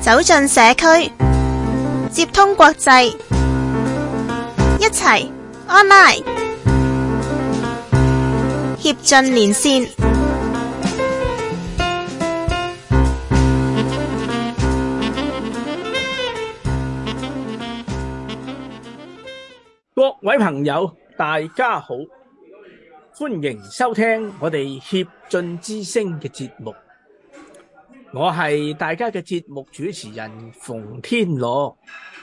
走進社區，接通國際，一齊 online 協進連線。 各位朋友，大家好，歡迎收聽我哋協進之聲嘅節目。我係大家嘅節目主持人馮天樂。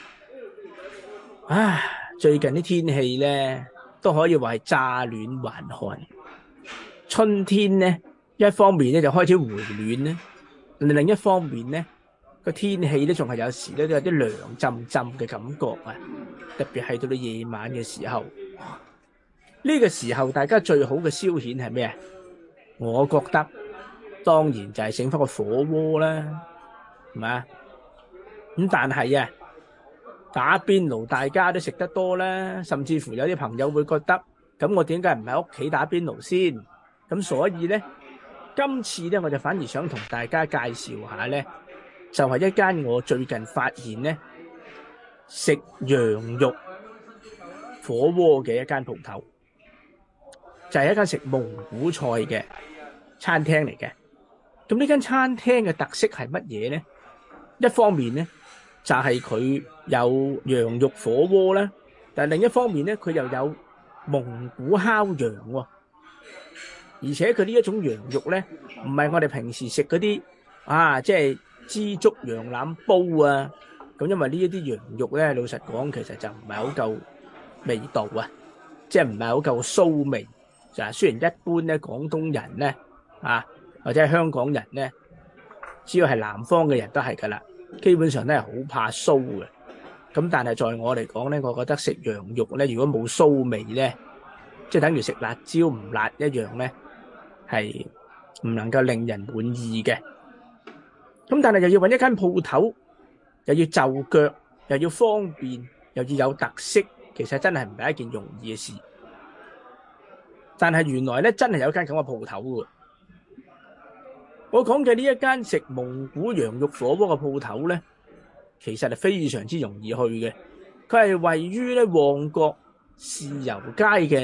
最近啲天氣呢都可以話係乍暖還寒。春天呢，一方面呢就開始回暖呢，另一方面呢個天氣呢仲係有時呢都有啲涼浸浸嘅感覺啊！特別係到到夜晚嘅時候，呢個時候大家最好嘅消遣係咩啊？我覺得當然就係整翻個火鍋啦，係咪？咁但係啊，打邊爐大家都食得多啦，甚至乎有啲朋友會覺得，咁我點解唔喺屋企打邊爐先？咁所以呢，今次呢我就反而想同大家介紹下呢，就係一間我最近發現呢食羊肉火鍋嘅一間鋪頭，就係一間食蒙古菜嘅餐廳嚟嘅。咁呢間餐廳嘅特色係乜嘢呢？一方面呢就係佢有羊肉火鍋啦，但係另一方面呢佢又有蒙古烤羊喎。而且佢呢一種羊肉呢唔係我哋平時食嗰啲即係枝竹羊腩煲啊。咁因為呢一啲羊肉呢，老實講其實就唔係好夠味道啊，即係唔係好夠騷味。就係雖然一般呢廣東人呢或者係香港人呢，只要係南方嘅人都係噶啦，基本上都係好怕騷嘅。咁但係在我嚟講呢，我覺得食羊肉呢，如果冇騷味呢，即係等於食辣椒唔辣一樣呢，係唔能夠令人滿意嘅。咁但係又要揾一間鋪頭，又要就腳，又要方便，又要有特色，其實真係唔係一件容易嘅事。但係原來呢，真係有一間咁嘅鋪頭喎。我講嘅呢一間食蒙古羊肉火鍋嘅鋪頭呢，其實係非常之容易去嘅。佢係位於呢旺角豉油街嘅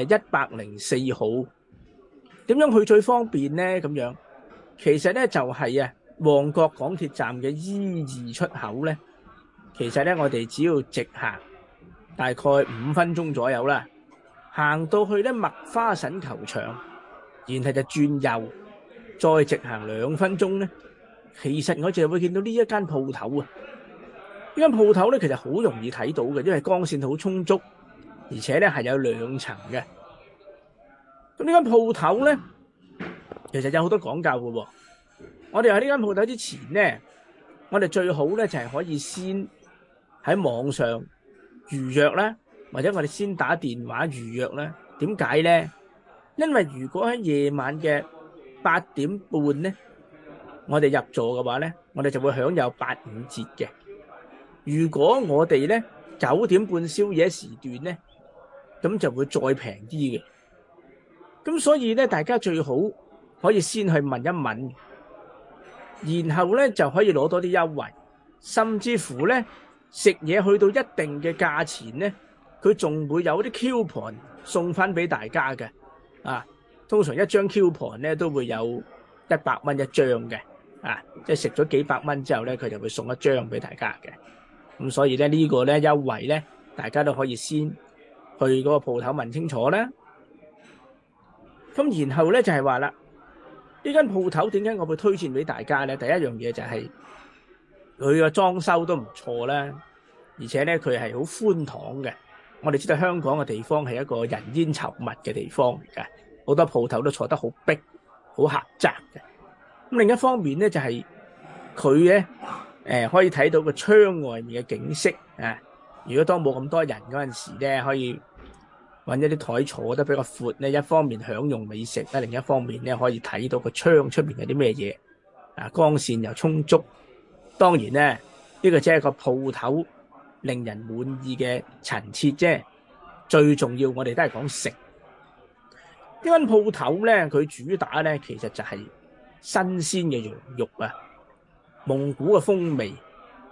104號。點樣去最方便呢？咁樣其實呢就係旺角港鐵站嘅 E2 出口呢。其實呢我哋只要直行大概5分鐘左右啦，行到去呢麥花臣球場，然後就轉右，再直行2分鐘呢，其實我就會見到呢一間鋪頭啊！呢間鋪頭呢其實好容易睇到嘅，因為光線好充足，而且呢係有2層嘅。咁呢間鋪頭呢，其實有好多講究嘅喎。我哋喺呢間鋪頭之前呢，我哋最好呢就係可以先喺網上預約啦，或者我哋先打電話預約啦。點解呢？因為如果喺夜晚嘅8點半呢，我哋入座嘅話呢，我哋就會享有85折嘅。如果我哋呢9點半宵夜時段呢，咁就會再平啲嘅。咁所以呢，大家最好可以先去問一問，然後呢就可以攞多啲優惠，甚至乎呢食嘢去到一定嘅價錢呢，佢仲會有啲 coupon 送翻俾大家嘅。通常一張 coupon 呢都會有100蚊一張嘅，即係食咗幾百蚊之後呢，佢就會送一張俾大家嘅。咁所以呢，呢個呢優惠呢，大家都可以先去嗰個鋪頭問清楚啦。咁然後呢就係話啦，呢間鋪頭點解我會推薦俾大家呢？第一樣嘢就係佢個裝修都唔錯啦，而且呢佢係好寬敞嘅。我哋知道香港嘅地方係一個人煙稠密嘅地方嚟嘅，好多鋪頭都坐得好逼、好狹窄嘅。咁另一方面呢，就係佢呢可以睇到個窗外面嘅景色啊。如果當冇咁多人嗰陣時呢，可以揾一啲台坐得比較闊呢，一方面享用美食啦，另一方面呢可以睇到個窗出面有啲咩嘢，光線又充足。當然呢，呢個只係個鋪頭令人滿意嘅陳設啫，最重要我哋都係講食。呢間鋪頭呢，佢主打呢其實就係新鮮嘅羊肉啊，蒙古嘅風味。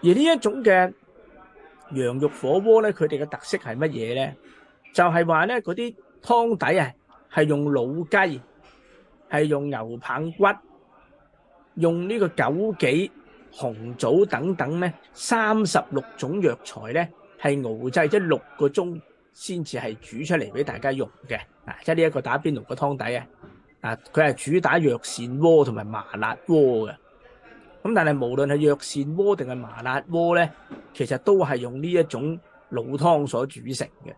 而呢一種嘅羊肉火鍋咧，佢哋嘅特色係乜嘢咧？就係話咧，嗰啲湯底啊，係用老雞，係用牛棒骨，用呢個枸杞、紅棗等等咧，36種藥材咧，係熬製咗6個鐘先至係煮出嚟俾大家用嘅。即係呢一個打邊爐嘅湯底啊，佢係主打藥膳鍋同埋麻辣鍋嘅。咁但係無論係藥膳鍋定係麻辣鍋咧，其實都係用呢一種老湯所煮成嘅。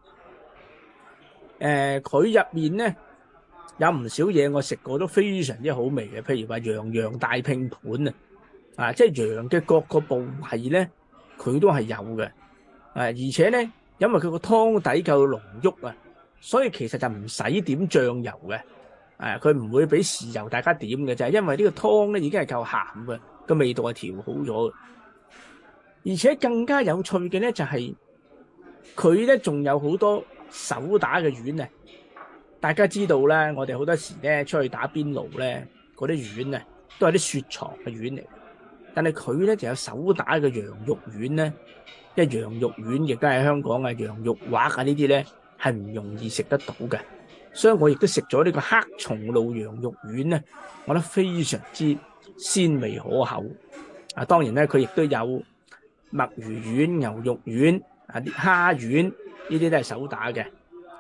佢入面咧有唔少嘢我食過都非常之好味嘅，譬如話羊大拼盤即係羊嘅各個部位咧，佢都係有嘅。而且咧，因為佢個湯底夠濃郁啊，所以其實就唔使點醬油嘅。佢唔會俾豉油大家點嘅，就係因為呢個湯咧已經係夠鹹嘅，個味道係調好咗。而且更加有趣嘅咧就係佢咧仲有好多手打嘅丸啊！大家知道咧，我哋好多時咧出去打邊爐咧，嗰啲丸啊都係啲雪藏嘅丸嚟，但係佢咧就有手打嘅羊肉丸咧，因為羊肉丸亦都係香港啊羊肉滑啊呢啲咧係唔容易食得到嘅。所以我亦都食咗呢個黑松露羊肉丸咧，我覺得非常之鮮味可口。當然咧，佢亦都有墨魚丸、牛肉丸、啲蝦丸，呢啲都係手打嘅。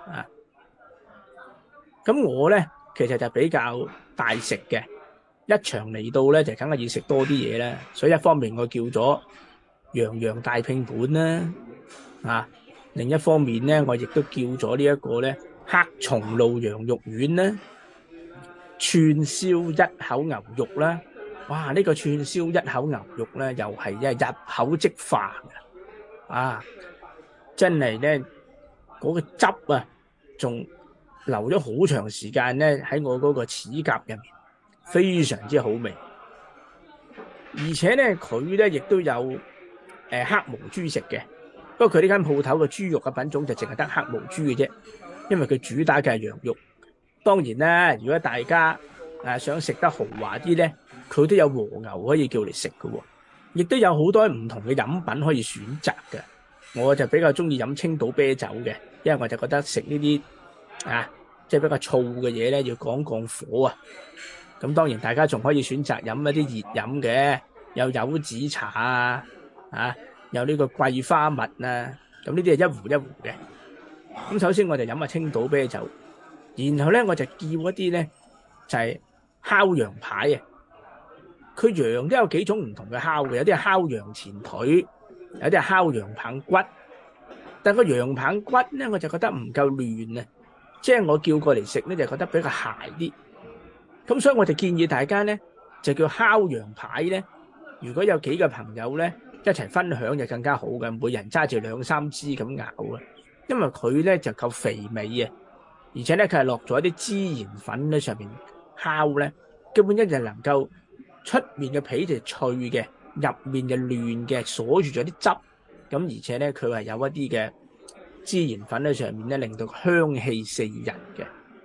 咁我咧其實就比較大食嘅，一場嚟到咧就梗係要食多啲嘢啦。所以一方面我叫咗羊大拼盤啦，另一方面咧我亦都叫咗呢一個咧黑松露羊肉丸啦，串燒一口牛肉啦。哇！呢個串燒一口牛肉咧又係入口即化嘅，真係咧嗰個汁啊仲留咗好長時間咧喺我嗰個齒甲入面，非常之好味。而且咧佢咧亦都有黑毛豬食嘅，不過佢呢間鋪頭嘅豬肉嘅品種就淨係得黑毛豬嘅啫，因為佢主打嘅係羊肉。當然啦，如果大家想食得豪華啲咧，佢都有和牛可以叫嚟食嘅，亦都有好多唔同嘅飲品可以選擇嘅。我就比較中意飲青島啤酒嘅，因為我就覺得食呢啲即係比較燥嘅嘢咧，要降火啊。咁當然大家仲可以選擇飲一啲熱飲嘅，有柚子茶有呢個桂花蜜咁呢啲係一壺一壺嘅。咁首先我就飲下青島啤酒，然後咧我就叫一啲咧就係烤羊排啊。佢羊都有幾種唔同嘅烤嘅，有啲係烤羊前腿，有啲係烤羊棒骨。但個羊棒骨咧，我就覺得唔夠嫩啊，即係我叫過嚟食咧，就覺得比較柴啲。咁所以我就建議大家咧，就叫烤羊排咧。如果有幾個朋友咧一齊分享就更加好嘅，每人揸住2-3支咁咬啊，因為佢咧就夠肥美啊，而且咧佢係落咗一啲孜然粉喺上面烤咧，基本一就能夠出面嘅皮就脆嘅，入面就嫩嘅，鎖住咗啲汁。咁而且咧佢係有一啲嘅孜然粉喺上面咧，令到香氣四溢嘅。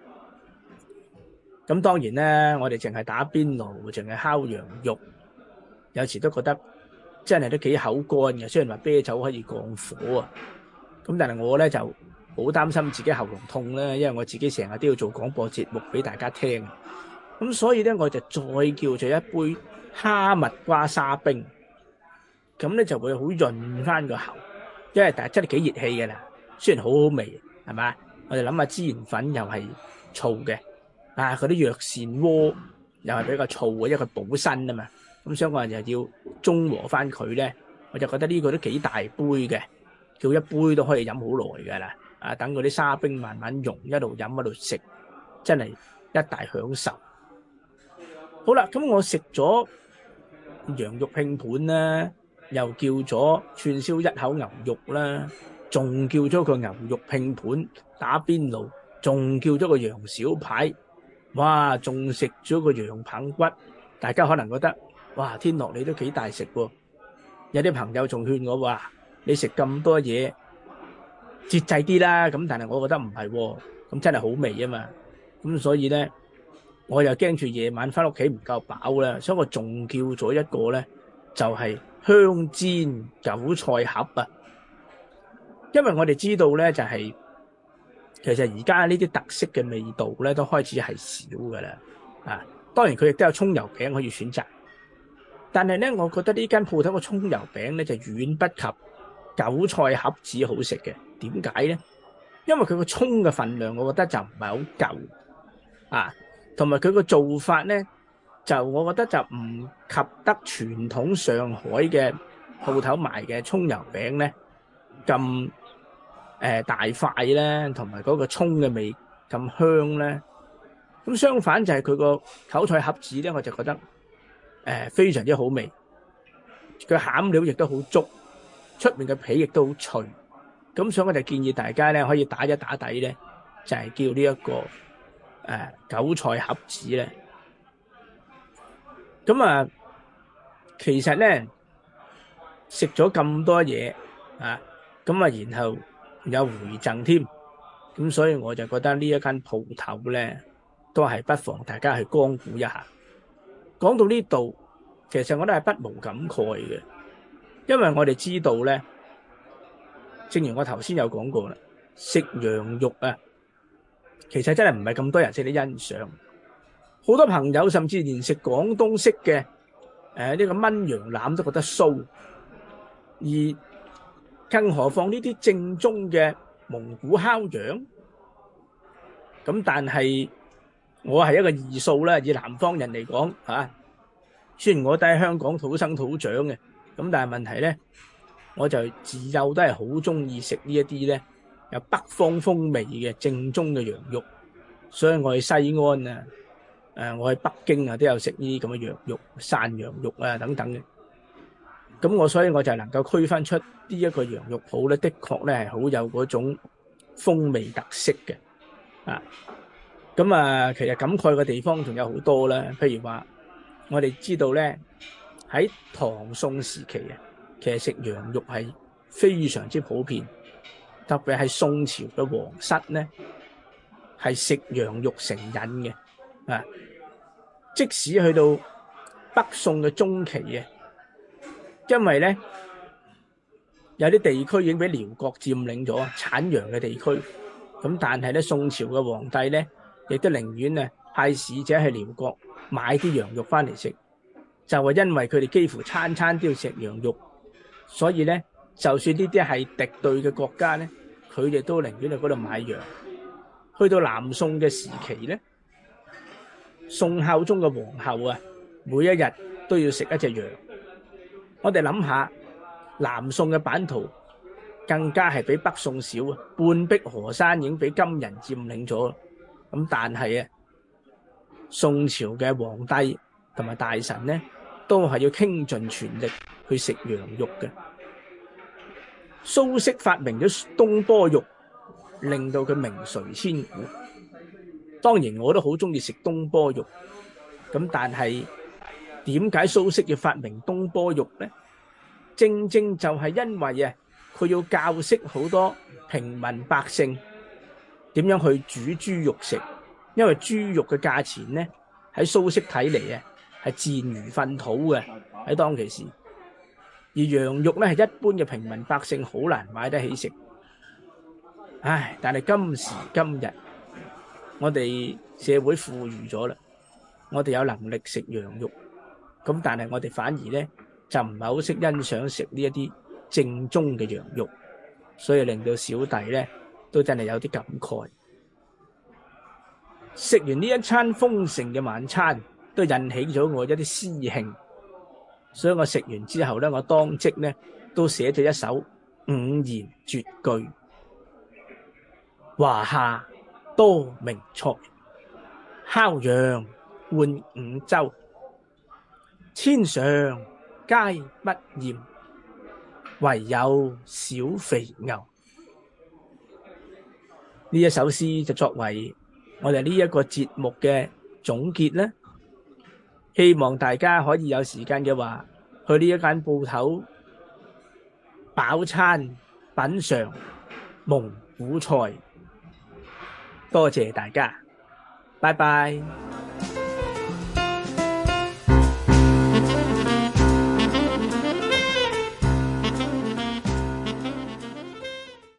咁當然咧，我哋淨係打邊爐，淨係烤羊肉，有時都覺得真係都幾口乾嘅。雖然話啤酒可以降火啊，咁但係我咧就好擔心自己喉嚨痛啦，因為我自己成日都要做廣播節目俾大家聽。咁所以咧我就再叫咗一杯哈密瓜沙冰，咁咧就會好潤翻個喉，因為真係幾熱氣嘅啦。雖然好好味，係嘛？我哋諗下孜然粉又係燥嘅，嗰啲藥膳鍋又係比較燥嘅，因為佢補身啊嘛。咁所以我就要中和翻佢咧，我就覺得呢個都幾大杯嘅，叫一杯都可以飲好耐㗎啦。等嗰啲沙冰慢慢溶，一路飲一路食，真係一大享受。好啦，咁我食咗羊肉拼盤啦，又叫咗串燒一口牛肉啦，仲叫咗個牛肉拼盤打邊爐，仲叫咗個羊小排，哇，仲食咗個羊棒骨。大家可能覺得哇，天樂你都幾大食喎。有啲朋友仲勸我話你食咁多嘢節制啲啦，咁但係我覺得唔係喎，咁真係好味啊嘛。咁所以咧我又驚住夜晚翻屋企唔夠飽啦，所以我仲叫咗一個咧就係香煎韭菜盒啊。因為我哋知道咧，就係其實而家呢啲特色嘅味道咧，都開始係少噶啦。啊，當然佢亦都有葱油餅可以選擇，但係咧，我覺得呢間鋪頭嘅葱油餅咧就遠不及韭菜盒子好食嘅。點解咧？因為佢個葱嘅份量，我覺得就唔係好夠啊，同埋佢個做法咧，就我覺得就唔及得傳統上海嘅鋪頭賣嘅葱油餅咧咁大塊咧，同埋嗰個葱嘅味咁香咧。咁相反就係佢個韭菜盒子咧，我就覺得非常之好味，佢餡料亦都好足，出面嘅皮亦都好脆。咁所以我就建議大家咧可以打一打底咧，就係叫呢一個韭菜盒子咧。咁啊，其實咧食咗咁多嘢啊，咁啊然後有回贈添，咁所以我就覺得呢一間鋪頭咧都係不妨大家去光顧一下。講到呢度，其實我都係不無感慨嘅，因為我哋知道咧，正如我頭先有講過啦，食羊肉啊，其實真係唔係咁多人識得欣賞。好多朋友甚至連食廣東式嘅呢個炆羊腩都覺得騷，而更何況呢啲正宗嘅蒙古烤羊。咁但係我係一個異數啦，以南方人嚟講嚇，雖然我都喺香港土生土長嘅，咁但係問題咧，我就自幼都係好中意食呢一啲咧有北方風味嘅正宗嘅羊肉，所以我去西安啊，我去北京啊都有食呢啲咁嘅羊肉、涮羊肉啊等等嘅。咁所以我就能夠區分出呢一個羊肉鋪咧，的確咧係好有嗰種風味特色嘅啊。咁啊，其實感慨嘅地方仲有好多啦，譬如話我哋知道咧喺唐宋時期啊，其實食羊肉係非常之普遍，特別係宋朝嘅皇室咧係食羊肉成癮嘅啊。即使去到北宋嘅中期啊，因為咧有啲地區已經俾遼國佔領咗產羊嘅地區，咁但係咧宋朝嘅皇帝咧亦都寧願啊派使者去遼國買啲羊肉翻嚟食，就係因為佢哋幾乎餐餐都要食羊肉，所以咧就算呢啲係敵對嘅國家咧，佢哋都寧願去嗰度買羊。去到南宋嘅時期咧，宋孝宗嘅皇后啊，每一日都要食一隻羊。我哋諗下，南宋嘅版圖更加係比北宋少啊，半壁河山已經俾金人佔領咗。咁但係啊，宋朝嘅皇帝同埋大臣咧，都係要傾盡全力去食羊肉嘅。蘇軾發明咗東坡肉，令到佢名垂千古。當然我都好中意食東坡肉，咁但係點解蘇軾要發明東坡肉呢？正正就係因為啊，佢要教識好多平民百姓點樣去煮豬肉食，因為豬肉嘅價錢呢，喺蘇軾睇嚟啊係賤如糞土嘅喺當其時，而羊肉咧係一般嘅平民百姓好難買得起食。唉，但係今時今日，我哋社會富裕咗啦，我哋有能力食羊肉，咁但係我哋反而咧就唔係好識欣賞食呢一啲正宗嘅羊肉，所以令到小弟咧都真係有啲感慨。食完呢一餐豐盛嘅晚餐，都引起咗我一啲詩興，所以我食完之後咧，我當即咧都寫咗一首五言絕句：華夏多名菜，烤羊換五洲，千嘗皆不厭，唯有小肥牛。呢一首詩就作為我哋呢一個節目嘅總結啦。希望大家可以有時間嘅話，去呢一間鋪頭飽餐品嘗蒙古菜。多謝大家，拜拜。